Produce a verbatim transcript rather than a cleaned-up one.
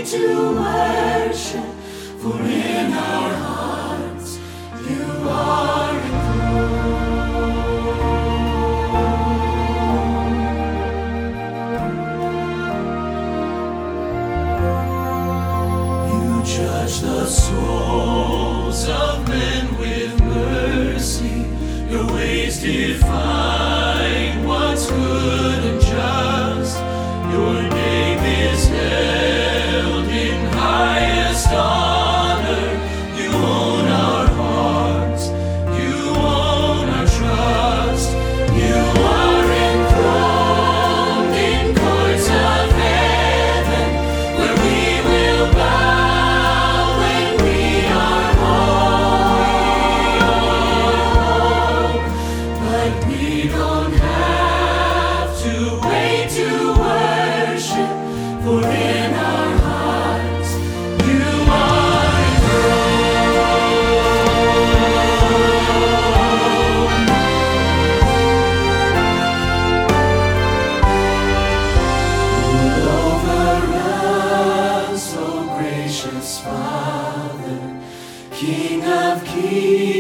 way to worship, for in our hearts you are enthroned. You judge the souls of men with mercy, your ways define what's good and just. Your name is held in highest honor. You own our hearts, you own our trust. You are enthroned in courts of heaven, where we will bow when we are home. But we don't have to wait to worship, for in our hearts you are enthroned. Rule over us, O gracious Father, King of kings.